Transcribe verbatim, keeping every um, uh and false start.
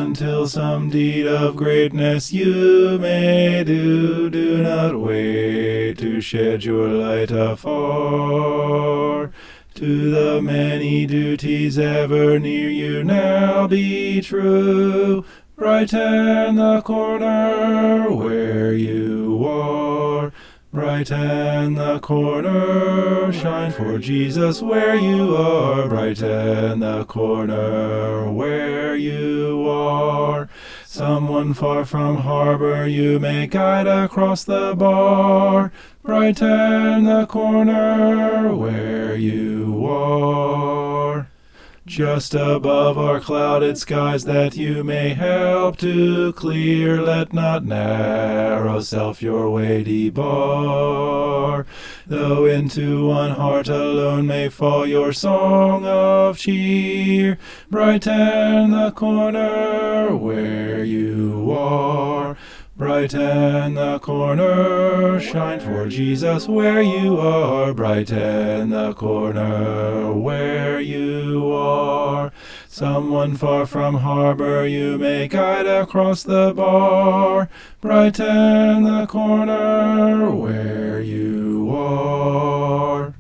until some deed of greatness you may do. Do not wait to shed your light afar. To the many duties ever near you now be true. Brighten the corner where you are. Brighten the corner, shine for Jesus where you are. Brighten the corner where you are. Someone far from harbor you may guide across the bar. Brighten the corner where you are. Just above our clouded skies that you may help to clear, let not narrow self your way debar. Though into one heart alone may fall your song of cheer, brighten the corner where you are. Brighten the corner, shine for Jesus where you are. Brighten the corner where you are. Someone far from harbor you may guide across the bar. Brighten the corner where you are.